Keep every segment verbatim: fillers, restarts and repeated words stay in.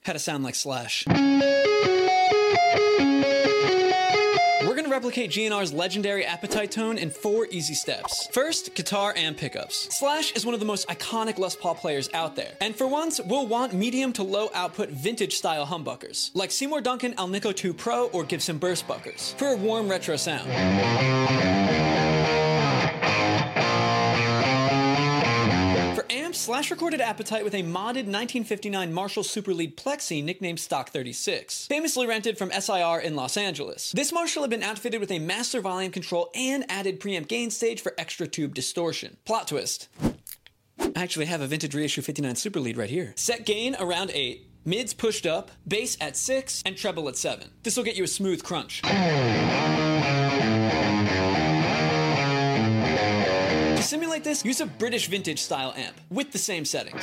Had to sound like Slash. We're going to replicate G N R's legendary appetite tone in four easy steps. First, guitar and pickups. Slash is one of the most iconic Les Paul players out there, and for once, we'll want medium to low output vintage style humbuckers, like Seymour Duncan Alnico two Pro or Gibson Burst Buckers, for a warm retro sound. Slash recorded Appetite with a modded nineteen fifty-nine Marshall Superlead Plexi nicknamed Stock thirty-six, famously rented from S I R in Los Angeles. This Marshall had been outfitted with a master volume control and added preamp gain stage for extra tube distortion. Plot twist. I actually have a vintage reissue fifty-nine Superlead right here. Set gain around eight, mids pushed up, bass at six, and treble at seven. This will get you a smooth crunch. To simulate this, use a British vintage style amp with the same settings.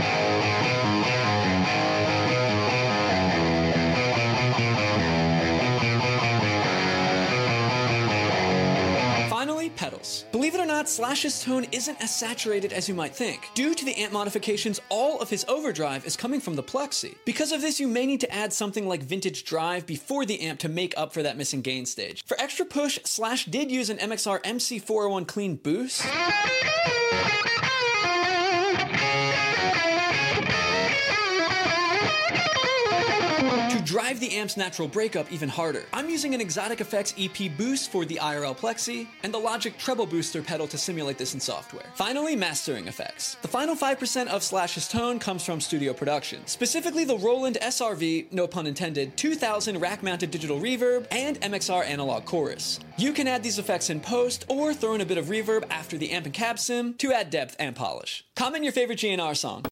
Finally, pedals. Believe it or not, Slash's tone isn't as saturated as you might think. Due to the amp modifications, all of his overdrive is coming from the Plexi. Because of this, you may need to add something like vintage drive before the amp to make up for that missing gain stage. For extra push, Slash did use an M X R M C four oh one Clean Boost. To drive the amp's natural breakup even harder. I'm using an Exotic Effects E P boost for the I R L Plexi, and the Logic Treble Booster pedal to simulate this in software. Finally, mastering effects. The final five percent of Slash's tone comes from studio production, specifically the Roland S R V, no pun intended, two thousand rack-mounted digital reverb, and M X R analog chorus. You can add these effects in post, or throw in a bit of reverb after the amp and cab sim to add depth and polish. Comment your favorite G N R song.